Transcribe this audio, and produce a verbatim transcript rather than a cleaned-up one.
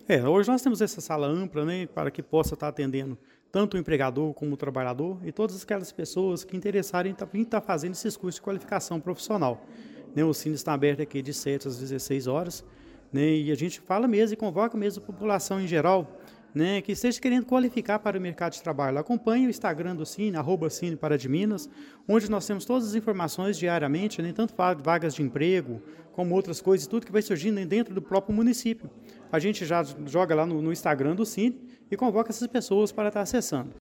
É, hoje nós temos essa sala ampla, né, para que possa estar atendendo tanto o empregador como o trabalhador e todas aquelas pessoas que interessarem em estar em estar fazendo esses cursos de qualificação profissional. Né, o Cine está aberto aqui de sete às dezesseis horas, né, e a gente fala mesmo e convoca mesmo a população em geral, né, que esteja querendo qualificar para o mercado de trabalho. Acompanhe o Instagram do Cine, arroba Cine para de Minas, onde nós temos todas as informações diariamente, né, tanto va- vagas de emprego, como outras coisas, tudo que vai surgindo dentro do próprio município. A gente já joga lá no, no Instagram do Cine e convoca essas pessoas para estar acessando.